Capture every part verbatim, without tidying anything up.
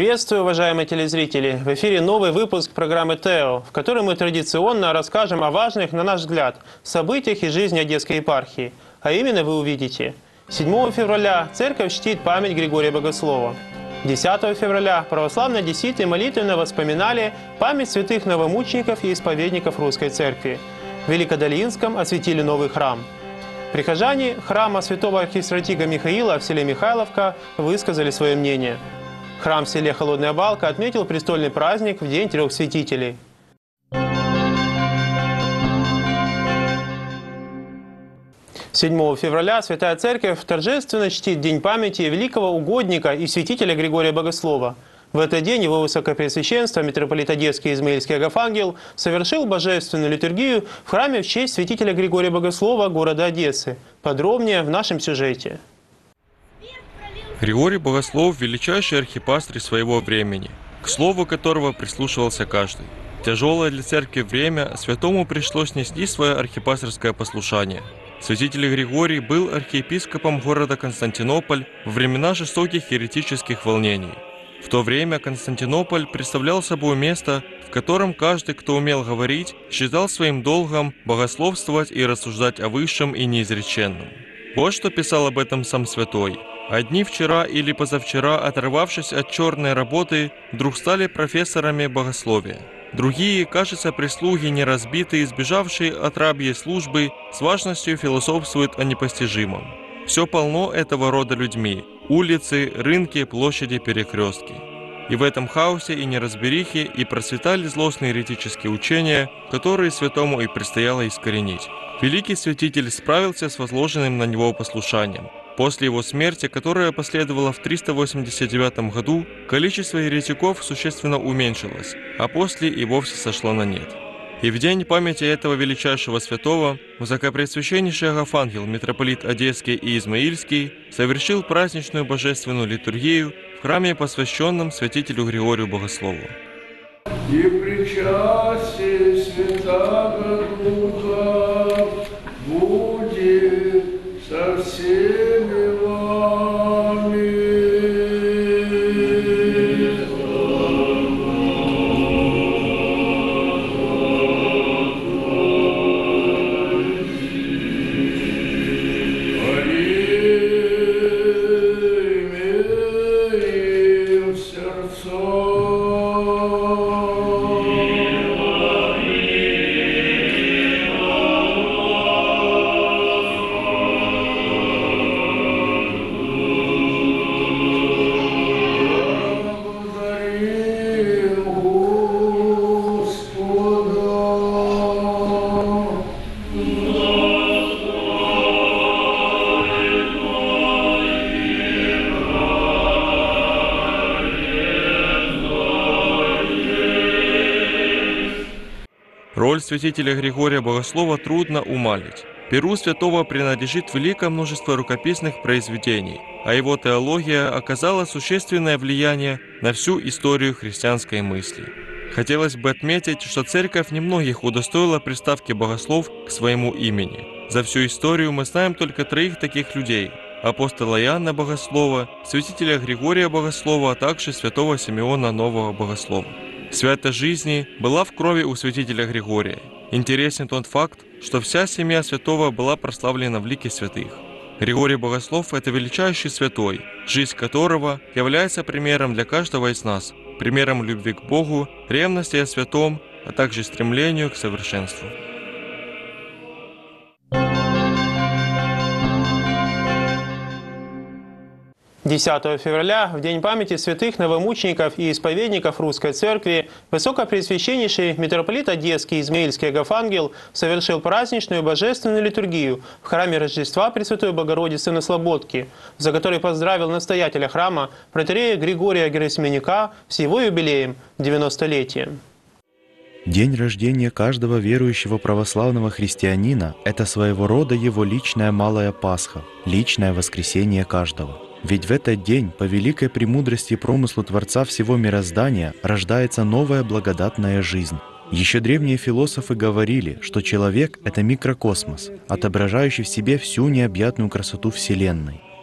Приветствую, уважаемые телезрители! В эфире новый выпуск программы ТЭО, в которой мы традиционно расскажем о важных, на наш взгляд, событиях из жизни Одесской епархии. А именно вы увидите: седьмого февраля церковь чтит память Григория Богослова. десятого февраля православные одесситы молитвенно воспоминали память святых новомучеников и исповедников Русской Церкви. В Великодолинском осветили новый храм. Прихожане храма святого архистратига Михаила в селе Михайловка высказали свое мнение. Храм в селе Холодная Балка отметил престольный праздник в День трех святителей. седьмого февраля Святая Церковь торжественно чтит День памяти великого угодника и святителя Григория Богослова. В этот день его Высокопреосвященство митрополит Одесский и Измаильский Агафангел совершил божественную литургию в храме в честь святителя Григория Богослова города Одессы. Подробнее в нашем сюжете. Григорий Богослов – величайший архипастырь своего времени, к слову которого прислушивался каждый. В тяжелое для церкви время святому пришлось нести свое архипастырское послушание. Святитель Григорий был архиепископом города Константинополь во времена жестоких еретических волнений. В то время Константинополь представлял собой место, в котором каждый, кто умел говорить, считал своим долгом богословствовать и рассуждать о высшем и неизреченном. Вот что писал об этом сам святой. «Одни вчера или позавчера, оторвавшись от черной работы, вдруг стали профессорами богословия. Другие, кажется, прислуги неразбитые, сбежавшие от рабьей службы, с важностью философствуют о непостижимом. Все полно этого рода людьми – улицы, рынки, площади, перекрестки. И в этом хаосе и неразберихе и процветали злостные еретические учения, которые святому и предстояло искоренить. Великий святитель справился с возложенным на него послушанием. После его смерти, которая последовала в триста восемьдесят девятом году, количество еретиков существенно уменьшилось, а после и вовсе сошло на нет. И в день памяти этого величайшего святого Высокопреосвященнейший Агафангел, митрополит Одесский и Измаильский, совершил праздничную божественную литургию в храме, посвященном святителю Григорию Богослову. И причастие Святаго Духа будет со всеми вами. Роль святителя Григория Богослова трудно умалить. Перу святого принадлежит великое множество рукописных произведений, а его теология оказала существенное влияние на всю историю христианской мысли. Хотелось бы отметить, что церковь немногих удостоила приставки «богослов» к своему имени. За всю историю мы знаем только троих таких людей – апостола Иоанна Богослова, святителя Григория Богослова, а также святого Симеона Нового Богослова. Святость жизни была в крови у святителя Григория. Интересен тот факт, что вся семья святого была прославлена в лике святых. Григорий Богослов – это величайший святой, жизнь которого является примером для каждого из нас, примером любви к Богу, ревности о святом, а также стремлению к совершенству. десятого февраля, в День памяти святых новомучеников и исповедников Русской Церкви, Высокопреосвященнейший митрополит Одесский и Измаильский Агафангел совершил праздничную божественную литургию в храме Рождества Пресвятой Богородицы на Слободке, за который поздравил настоятеля храма протоиерея Григория Герасименюка с его юбилеем – девяностолетием. День рождения каждого верующего православного христианина – это своего рода его личная малая Пасха, личное воскресение каждого. Ведь в этот день, по великой премудрости и промыслу Творца всего мироздания, рождается новая благодатная жизнь. Еще древние философы говорили, что человек – это микрокосмос, отображающий в себе всю необъятную красоту Вселенной.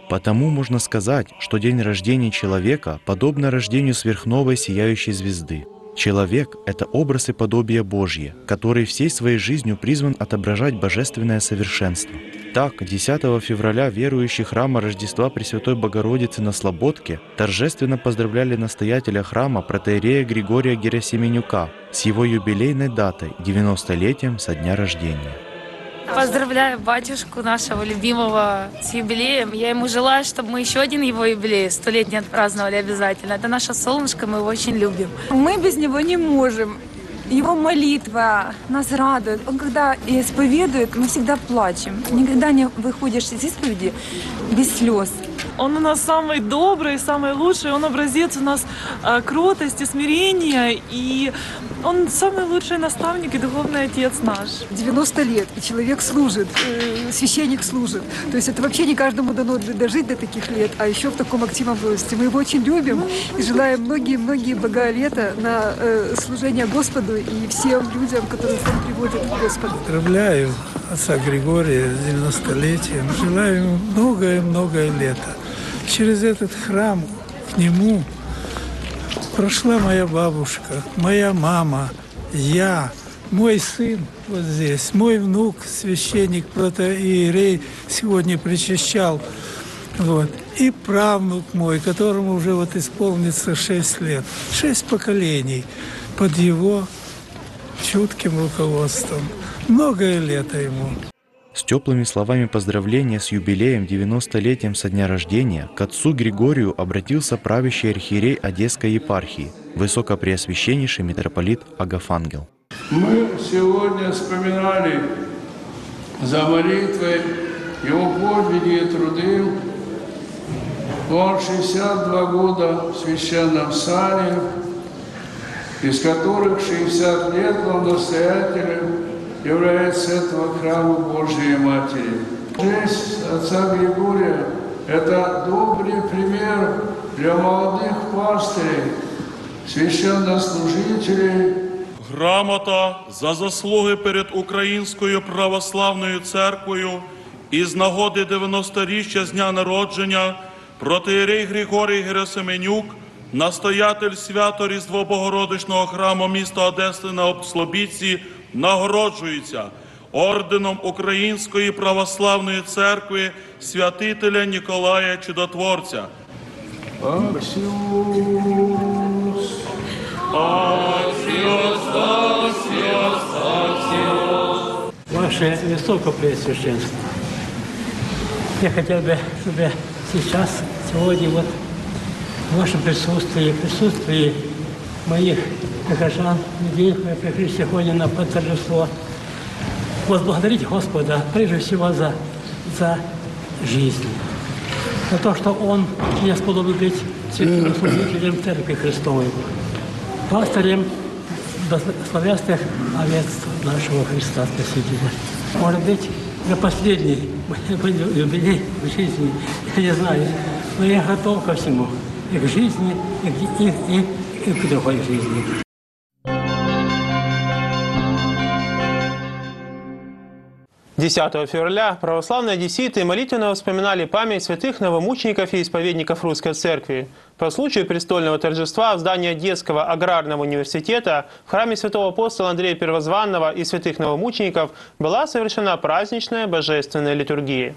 Потому можно сказать, что день рождения человека подобно рождению сверхновой сияющей звезды. Человек — это образ и подобие Божье, который всей своей жизнью призван отображать божественное совершенство. Так, десятого февраля верующие храма Рождества Пресвятой Богородицы на Слободке торжественно поздравляли настоятеля храма протоиерея Григория Герасименюка с его юбилейной датой — девяностолетием со дня рождения. Поздравляю батюшку нашего любимого с юбилеем. Я ему желаю, чтобы мы еще один его юбилей столетний отпраздновали обязательно. Это наше солнышко, мы его очень любим. Мы без него не можем. Его молитва нас радует. Он когда исповедует, мы всегда плачем. Никогда не выходишь из исповеди без слез. Он у нас самый добрый, самый лучший, он образец у нас э, кротости, смирения, и он самый лучший наставник и духовный отец наш. девяносто лет, и человек служит, э, священник служит. То есть это вообще не каждому дано дожить до таких лет, а еще в таком активном возрасте. Мы его очень любим и желаем многие-многие бога лета на э, служение Господу и всем людям, которые он приводит к Господу. Поздравляю отца Григория с девяностолетием. Желаю ему многое-многое лета. Через этот храм к нему прошла моя бабушка, моя мама, я, мой сын вот здесь, мой внук, священник, протоиерей, сегодня причащал, вот, и правнук мой, которому уже вот исполнится шесть лет, шесть поколений под его чутким руководством. Многое лето ему. С теплыми словами поздравления с юбилеем девяностолетием со дня рождения к отцу Григорию обратился правящий архиерей Одесской епархии, высокопреосвященнейший митрополит Агафангел. Мы сегодня вспоминали за молитвой его подвиги и труды. Он шестьдесят два года в священном сане, из которых шестьдесят лет он настоятелем является этого храма Божьей Матери. Жизнь отца Григория – это добрый пример для молодых пастырей, священнослужителей. Грамота за заслуги перед Українською православною церквою із нагоди дев'яносторіччя з дня народження протоієрей Григорій Герасименюк, настоятель Свято-Різдво-Богородичного храму міста Одеси на Слобідці, нагороджується орденом Української православної церкви святителя Ніколая Чудотворця. Аксіос. Аксіос, аксіос, аксіос. Ваше Высокопреосвященство, я хотел бы, чтобы сейчас, сегодня, вот в вашем присутствии, в присутствии моих прихожан, людей, которые пришли сегодня на торжество, возблагодарить Господа, прежде всего, за, за жизнь, за то, что Он меня сподобил быть священнослужителем Церкви Христовой, пастырем благословенных овец нашего Христа Спасителя. Может быть, это последний юбилей в жизни, я не знаю, но я готов ко всему, и к жизни, и к, и, и, и к другой жизни. десятого февраля православные одесситы молитвенно вспоминали память святых новомучеников и исповедников Русской Церкви. По случаю престольного торжества в здании Одесского аграрного университета в храме святого апостола Андрея Первозванного и святых новомучеников была совершена праздничная божественная литургия.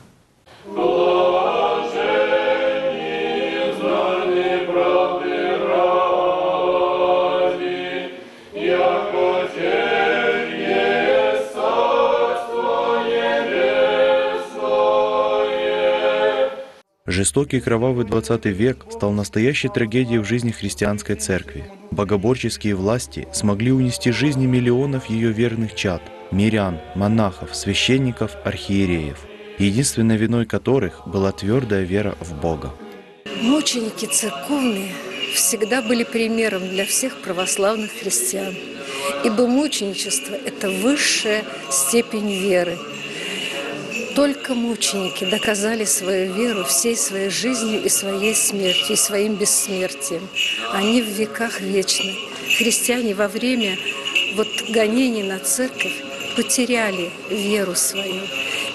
Жестокий и кровавый двадцатый век стал настоящей трагедией в жизни христианской церкви. Богоборческие власти смогли унести жизни миллионов ее верных чад, мирян, монахов, священников, архиереев, единственной виной которых была твердая вера в Бога. Мученики церковные всегда были примером для всех православных христиан, ибо мученичество – это высшая степень веры. Только мученики доказали свою веру всей своей жизнью и своей смертью, и своим бессмертием. Они в веках вечны. Христиане во время вот гонений на церковь потеряли веру свою.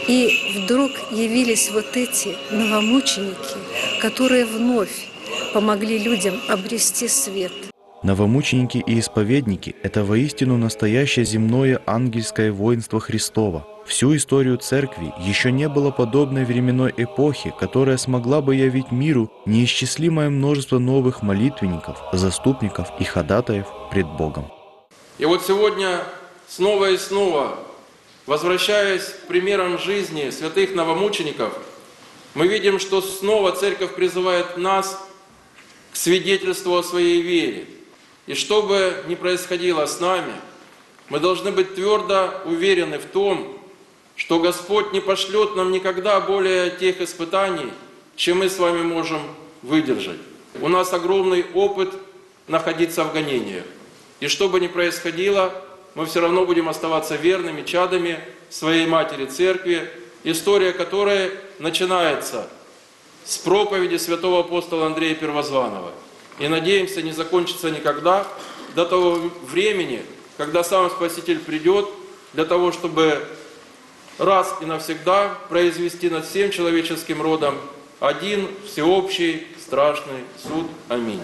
И вдруг явились вот эти новомученики, которые вновь помогли людям обрести свет. Новомученики и исповедники – это воистину настоящее земное ангельское воинство Христово. Всю историю Церкви еще не было подобной временной эпохи, которая смогла бы явить миру неисчислимое множество новых молитвенников, заступников и ходатаев пред Богом. И вот сегодня снова и снова, возвращаясь к примерам жизни святых новомучеников, мы видим, что снова Церковь призывает нас к свидетельству о своей вере. И что бы ни происходило с нами, мы должны быть твердо уверены в том, что Господь не пошлет нам никогда более тех испытаний, чем мы с вами можем выдержать. У нас огромный опыт находиться в гонениях. И что бы ни происходило, мы все равно будем оставаться верными чадами своей Матери Церкви, история которой начинается с проповеди святого апостола Андрея Первозванного. И, надеемся, не закончится никогда до того времени, когда сам Спаситель придет для того, чтобы раз и навсегда произвести над всем человеческим родом один всеобщий страшный суд. Аминь.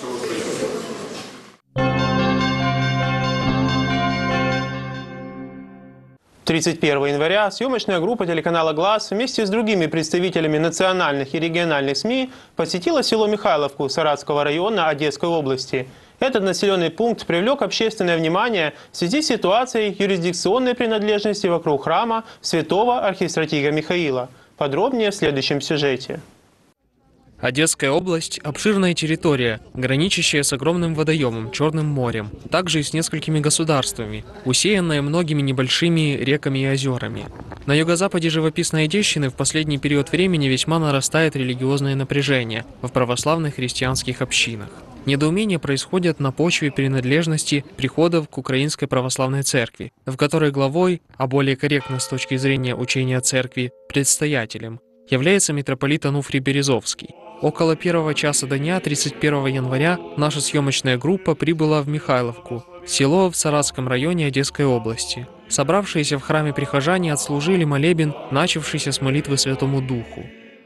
тридцать первого января съемочная группа телеканала «Глаз» вместе с другими представителями национальных и региональных СМИ посетила село Михайловку Саратского района Одесской области. Этот населенный пункт привлек общественное внимание в связи с ситуацией юрисдикционной принадлежности вокруг храма святого архистратига Михаила. Подробнее в следующем сюжете. Одесская область – обширная территория, граничащая с огромным водоемом, Черным морем, также и с несколькими государствами, усеянная многими небольшими реками и озерами. На юго-западе живописной Одещины в последний период времени весьма нарастает религиозное напряжение в православных христианских общинах. Недоумения происходят на почве принадлежности приходов к Украинской Православной Церкви, в которой главой, а более корректно с точки зрения учения Церкви, предстоятелем, является митрополит Ануфрий Березовский. Около первого часа дня тридцать первого января наша съемочная группа прибыла в Михайловку, село в Саратском районе Одесской области. Собравшиеся в храме прихожане отслужили молебен, начавшийся с молитвы Святому Духу.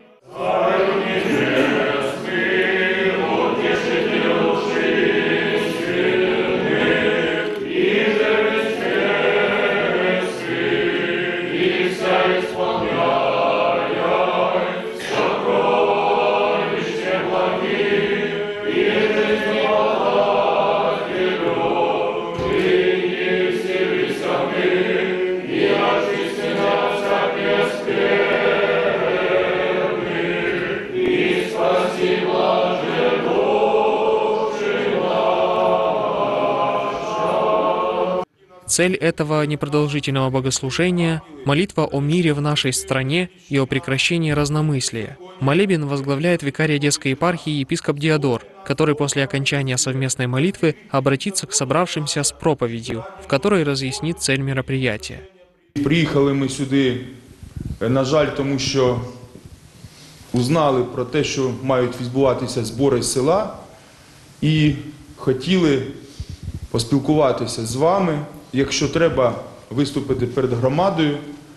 Цель этого непродолжительного богослужения – молитва о мире в нашей стране и о прекращении разномыслия. Молебен возглавляет викарий Одесской епархии епископ Диодор, который после окончания совместной молитвы обратится к собравшимся с проповедью, в которой разъяснит цель мероприятия. Приїхали ми сюди, на жаль, тому що узнали про те, що мають відбуватися збори села, і хотіли поспілкуватися з вами, якщо треба виступити перед громадою.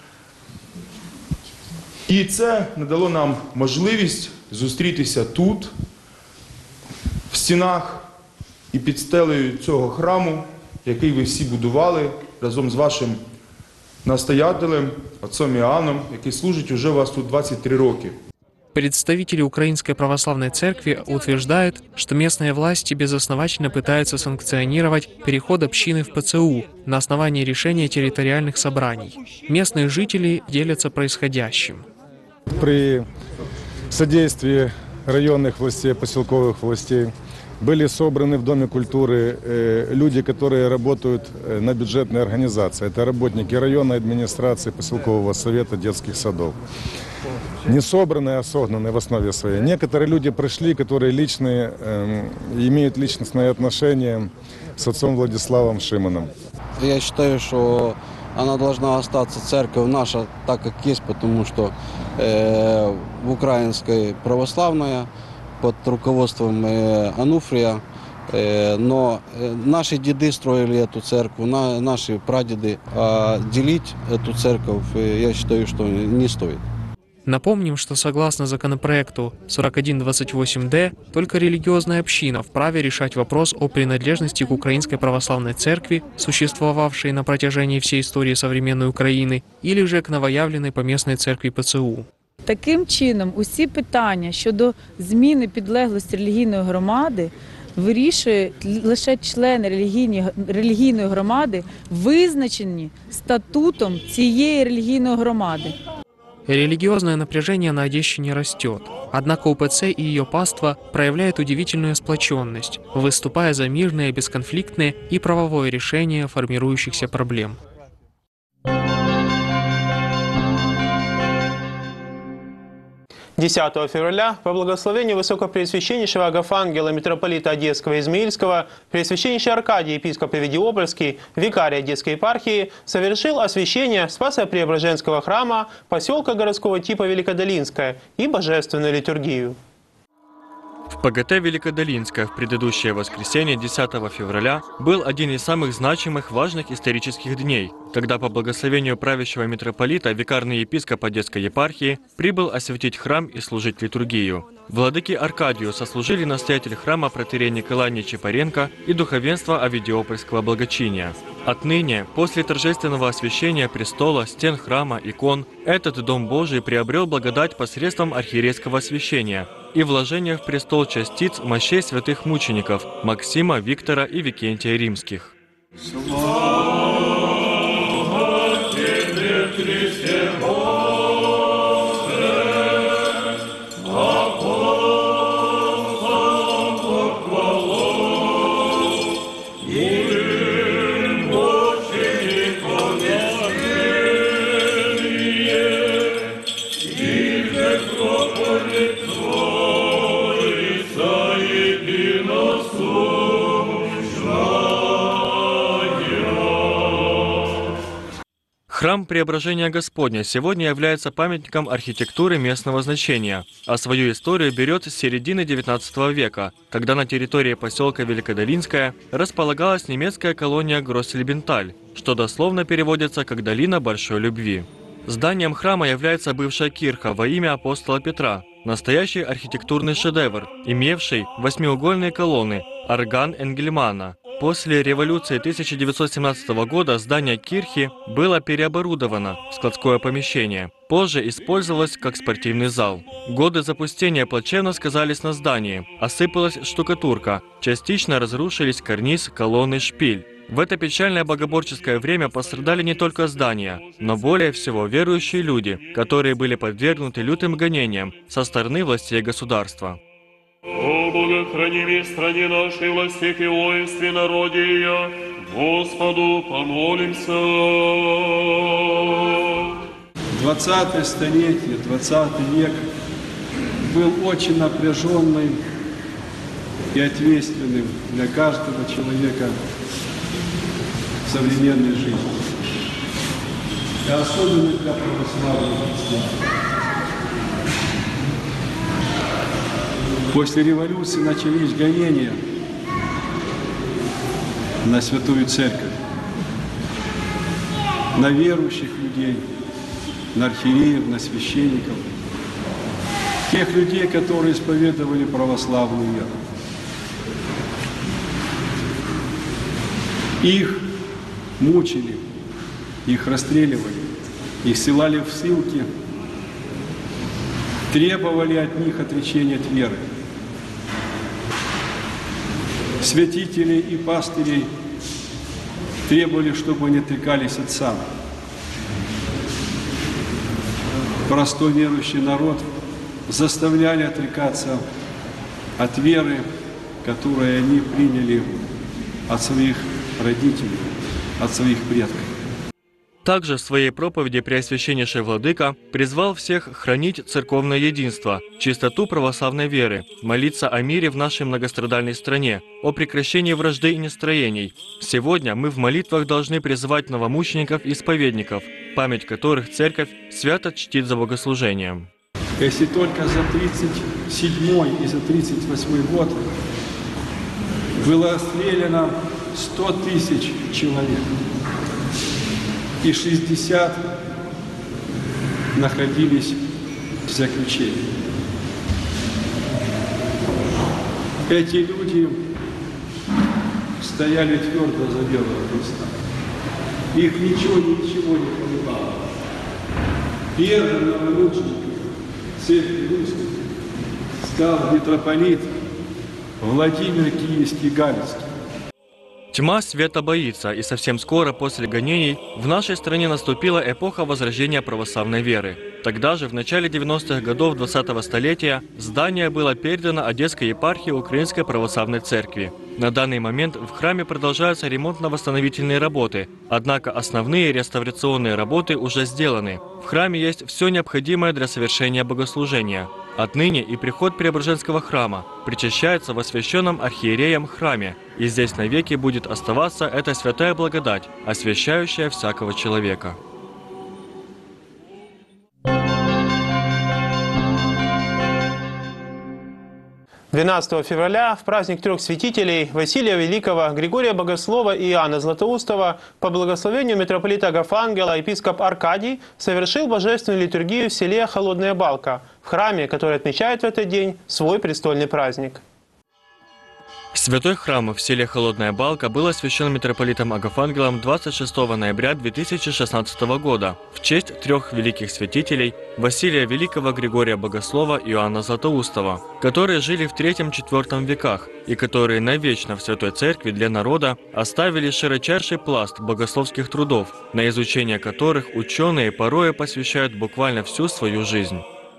І це надало нам можливість зустрітися тут, в стінах і під стелею цього храму, який ви всі будували разом з вашим настоятелем, отцом Иоанном, який служить уже у вас тут двадцать три роки. Представители Украинской Православной Церкви утверждают, что местные власти безосновательно пытаются санкционировать переход общины в ПЦУ на основании решения территориальных собраний. Местные жители делятся происходящим. При содействии районных властей, поселковых властей были собраны в Доме культуры люди, которые работают на бюджетной организации. Это работники районной администрации, поселкового совета, детских садов. Не собранные, а согнанные в основе своей. Некоторые люди пришли, которые личные, э, имеют личностные отношения с отцом Владиславом Шимоном. Я считаю, что она должна остаться, церковь наша, так как есть, потому что э, в Украинской православная под руководством э, Ануфрия Э, Но э, наши деды строили эту церковь, на- наши прадеды, а делить эту церковь, э, я считаю, что не стоит. Напомним, что согласно законопроекту сорок один двадцать восемь дэ, только религиозная община вправе решать вопрос о принадлежности к Украинской Православной Церкви, существовавшей на протяжении всей истории современной Украины, или же к новоявленной поместной церкви Пе Це У. Таким чином, усі питання щодо зміни підлеглості релігійної громади вирішують лише члени релігійні- релігійної громади, визначені статутом цієї релігійної громади. Религиозное напряжение на Одещине растет. Однако У Пе Це и ее паства проявляют удивительную сплоченность, выступая за мирное, бесконфликтное и правовое решение формирующихся проблем. десятого февраля по благословению Высокопреосвященнейшего Агафангела, митрополита Одесского и Измаильского, Преосвященнейший Аркадий, епископ Овидиопольский, викарий Одесской епархии, совершил освящение Спасо-Преображенского храма поселка городского типа Великодолинское и божественную литургию. В Пэ Гэ Тэ Великодолинское в предыдущее воскресенье десятого февраля был один из самых значимых важных исторических дней, когда по благословению правящего митрополита викарный епископ Одесской епархии прибыл освятить храм и служить литургию. Владыке Аркадию сослужили настоятель храма протоиерей Николай Нечипоренко и духовенство Овидиопольского благочиния. Отныне, после торжественного освящения престола, стен храма, икон, этот Дом Божий приобрел благодать посредством архиерейского освящения и вложения в престол частиц мощей святых мучеников Максима, Виктора и Викентия Римских. Храм Преображения Господня сегодня является памятником архитектуры местного значения, а свою историю берет с середины девятнадцатого века, когда на территории поселка Великодолинское располагалась немецкая колония Гроссельбенталь, что дословно переводится как «долина большой любви». Зданием храма является бывшая кирха во имя апостола Петра, настоящий архитектурный шедевр, имевший восьмиугольные колонны, орган Энгельмана. После революции тысяча девятьсот семнадцатого года здание кирхи было переоборудовано в складское помещение. Позже использовалось как спортивный зал. Годы запустения плачевно сказались на здании. Осыпалась штукатурка, частично разрушились карниз, колонны, шпиль. В это печальное богоборческое время пострадали не только здания, но более всего верующие люди, которые были подвергнуты лютым гонениям со стороны властей государства. О, Бога, храни в стране нашей, властях и воинстве народе ее, Господу помолимся. двадцатое столетие, двадцатый век был очень напряженным и ответственным для каждого человека в современной жизни. И особенно для православных христиан. После революции начались гонения на Святую Церковь, на верующих людей, на архиереев, на священников, тех людей, которые исповедовали православную веру. Их мучили, их расстреливали, их ссылали в ссылки, требовали от них отречения от веры. Святителей и пастырей требовали, чтобы они отрекались от сана. Простой верующий народ заставляли отрекаться от веры, которую они приняли от своих родителей, от своих предков. Также в своей проповеди Преосвященнейший Владыка призвал всех хранить церковное единство, чистоту православной веры, молиться о мире в нашей многострадальной стране, о прекращении вражды и нестроений. Сегодня мы в молитвах должны призывать новомучеников и исповедников, память которых Церковь свято чтит за богослужением. Если только за тридцать седьмой и за тридцать восьмой год было расстреляно сто тысяч человек, и шестьдесят находились в заключении. Эти люди стояли твердо за белого Христа. Их ничего, ничего не колебало. Первым новомучеником церкви русской стал митрополит Владимир Киевский-Галицкий. Тьма света боится, и совсем скоро после гонений в нашей стране наступила эпоха возрождения православной веры. Тогда же, в начале девяностых годов двадцатого столетия, здание было передано Одесской епархии Украинской Православной Церкви. На данный момент в храме продолжаются ремонтно-восстановительные работы, однако основные реставрационные работы уже сделаны. В храме есть все необходимое для совершения богослужения. Отныне и приход Преображенского храма причащается в освященном архиереем храме, и здесь навеки будет оставаться эта святая благодать, освящающая всякого человека. двенадцатого февраля в праздник трех святителей Василия Великого, Григория Богослова и Иоанна Златоустова по благословению митрополита Агафангела епископ Аркадий совершил божественную литургию в селе Холодная Балка, в храме, который отмечает в этот день свой престольный праздник. Святой храм в селе Холодная Балка был освящен митрополитом Агафангелом двадцать шестого ноября две тысячи шестнадцатого года в честь трех великих святителей Василия Великого, Григория Богослова и Иоанна Златоустова, которые жили в третьем-четвёртом веках и которые навечно в Святой Церкви для народа оставили широчайший пласт богословских трудов, на изучение которых ученые порой посвящают буквально всю свою жизнь.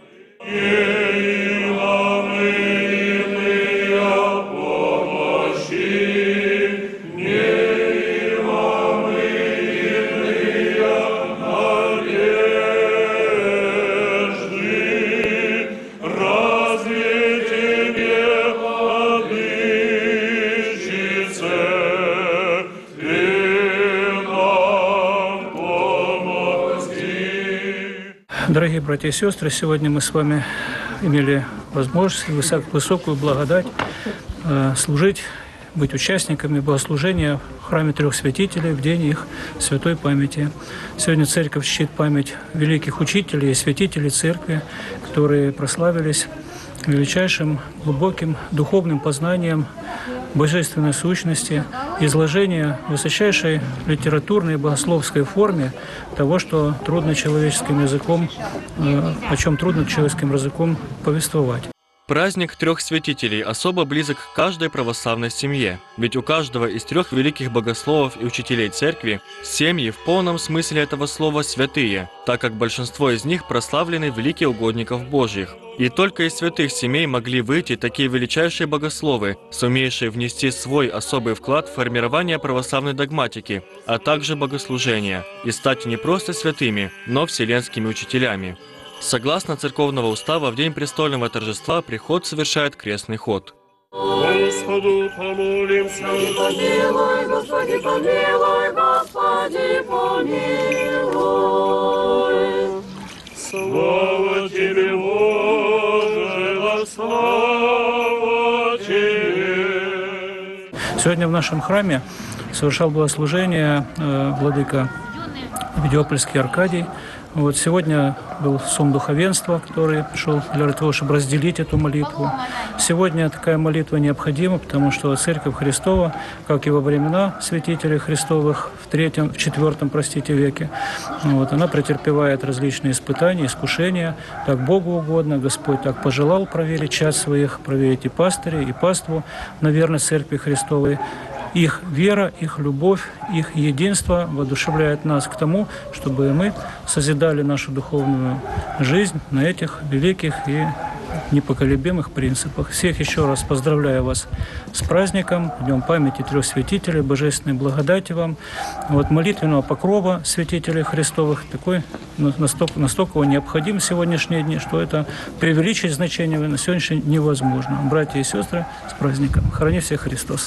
Дорогие братья и сестры, сегодня мы с вами имели возможность, высокую благодать служить, быть участниками богослужения в храме трех святителей в день их святой памяти. Сегодня церковь чтит память великих учителей и святителей церкви, которые прославились величайшим, глубоким духовным познанием божественной сущности, изложение в высочайшей литературной и богословской форме того, что трудно человеческим языком, о чем трудно человеческим языком повествовать. Праздник трех святителей особо близок к каждой православной семье, ведь у каждого из трех великих богословов и учителей церкви семьи в полном смысле этого слова святые, так как большинство из них прославлены в лике угодников Божьих. И только из святых семей могли выйти такие величайшие богословы, сумеющие внести свой особый вклад в формирование православной догматики, а также богослужения, и стать не просто святыми, но вселенскими учителями. Согласно церковного устава, в день престольного торжества приход совершает крестный ход. Господу помолимся. Помилуй, Господи, помилуй, Господи, помилуй. Слава Тебе, Боже, слава Тебе. Сегодня в нашем храме совершал богослужение э, владыка Авдеопольский Аркадий. Вот сегодня был сон духовенства, который пришел для того, чтобы разделить эту молитву. Сегодня такая молитва необходима, потому что Церковь Христова, как и во времена святителей Христовых в третьем, в четвертом, простите, веке, вот, она претерпевает различные испытания, искушения. Так Богу угодно, Господь так пожелал проверить чад своих, проверить и пастырей, и паству на верность Церкви Христовой. Их вера, их любовь, их единство воодушевляет нас к тому, чтобы мы созидали нашу духовную жизнь на этих великих и непоколебимых принципах. Всех еще раз поздравляю вас с праздником, Днем памяти трех святителей, божественной благодати вам, вот, молитвенного покрова святителей Христовых, такой настолько, настолько он необходим в сегодняшние дни, что это преувеличить значение на сегодняшний день невозможно. Братья и сестры, с праздником! Храни всех Христос!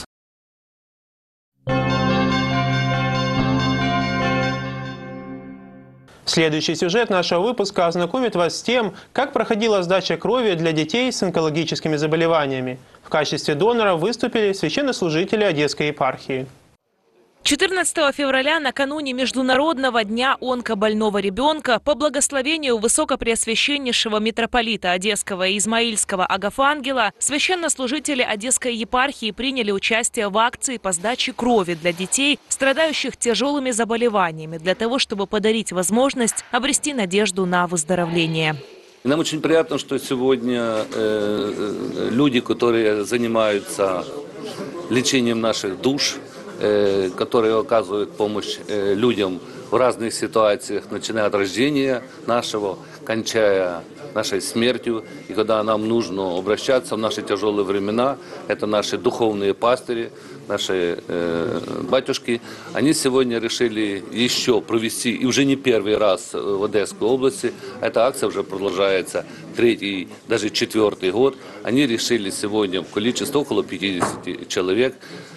Следующий сюжет нашего выпуска ознакомит вас с тем, как проходила сдача крови для детей с онкологическими заболеваниями. В качестве доноров выступили священнослужители Одесской епархии. четырнадцатого февраля, накануне Международного дня онкобольного ребенка, по благословению высокопреосвященнейшего митрополита Одесского и Измаильского Агафангела, священнослужители Одесской епархии приняли участие в акции по сдаче крови для детей, страдающих тяжелыми заболеваниями, для того, чтобы подарить возможность обрести надежду на выздоровление. Нам очень приятно, что сегодня э, люди, которые занимаются лечением наших душ, которые оказывают помощь людям в разных ситуациях, начиная от рождения нашего, кончая нашей смертью. И когда нам нужно обращаться в наши тяжелые времена, это наши духовные пастыри, наши э, батюшки, они сегодня решили еще провести, и уже не первый раз в Одесской области, эта акция уже продолжается третий, даже четвертый год, они решили сегодня в количестве около пятидесяти человек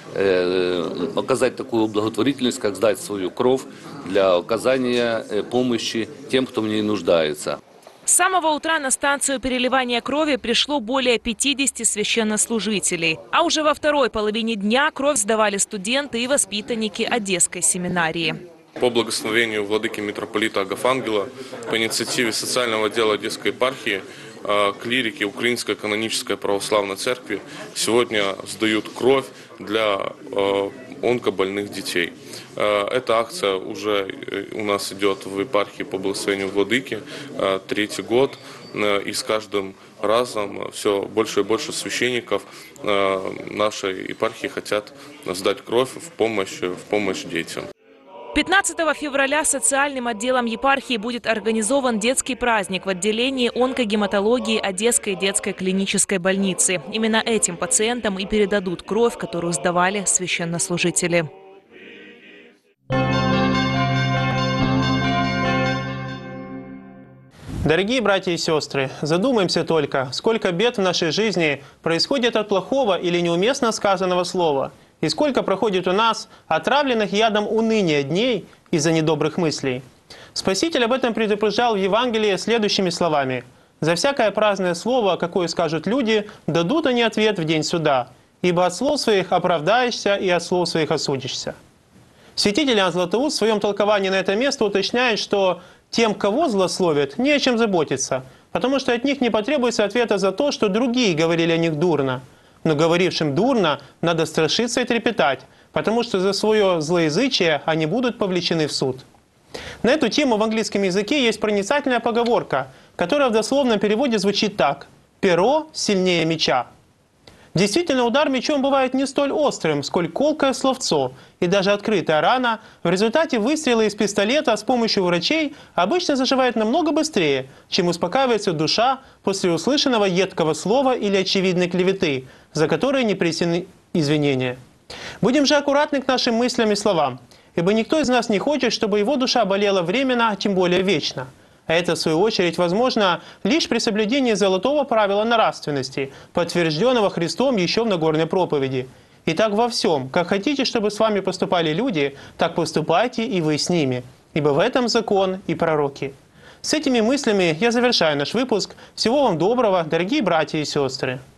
э, оказать такую благотворительность, как сдать свою кровь для оказания э, помощи тем, кто в ней нуждается. С самого утра на станцию переливания крови пришло более пятидесяти священнослужителей. А уже во второй половине дня кровь сдавали студенты и воспитанники Одесской семинарии. По благословению владыки митрополита Агафангела, по инициативе социального отдела Одесской епархии, клирики Украинской канонической православной церкви сегодня сдают кровь для онкобольных детей. Эта акция уже у нас идет в епархии по благословению владыки третий год, и с каждым разом все больше и больше священников нашей епархии хотят сдать кровь в помощь, в помощь детям. пятнадцатого февраля социальным отделом епархии будет организован детский праздник в отделении онкогематологии Одесской детской клинической больницы. Именно этим пациентам и передадут кровь, которую сдавали священнослужители. Дорогие братья и сестры, задумаемся только, сколько бед в нашей жизни происходит от плохого или неуместно сказанного слова, и сколько проходит у нас отравленных ядом уныния дней из-за недобрых мыслей. Спаситель об этом предупреждал в Евангелии следующими словами: «За всякое праздное слово, какое скажут люди, дадут они ответ в день суда, ибо от слов своих оправдаешься и от слов своих осудишься». Святитель Иоанн Златоуст в своем толковании на это место уточняет, что тем, кого злословят, не о чем заботиться, потому что от них не потребуется ответа за то, что другие говорили о них дурно. Но говорившим дурно надо страшиться и трепетать, потому что за свое злоязычие они будут повлечены в суд. На эту тему в английском языке есть проницательная поговорка, которая в дословном переводе звучит так: «Перо сильнее меча». Действительно, удар мечом бывает не столь острым, сколь колкое словцо, и даже открытая рана в результате выстрела из пистолета с помощью врачей обычно заживает намного быстрее, чем успокаивается душа после услышанного едкого слова или очевидной клеветы, за которые не принесены извинения. Будем же аккуратны к нашим мыслям и словам, ибо никто из нас не хочет, чтобы его душа болела временно, а тем более вечно. А это, в свою очередь, возможно лишь при соблюдении золотого правила нравственности, подтвержденного Христом еще в Нагорной проповеди. Итак, во всем, как хотите, чтобы с вами поступали люди, так поступайте и вы с ними, ибо в этом закон и пророки. С этими мыслями я завершаю наш выпуск. Всего вам доброго, дорогие братья и сестры.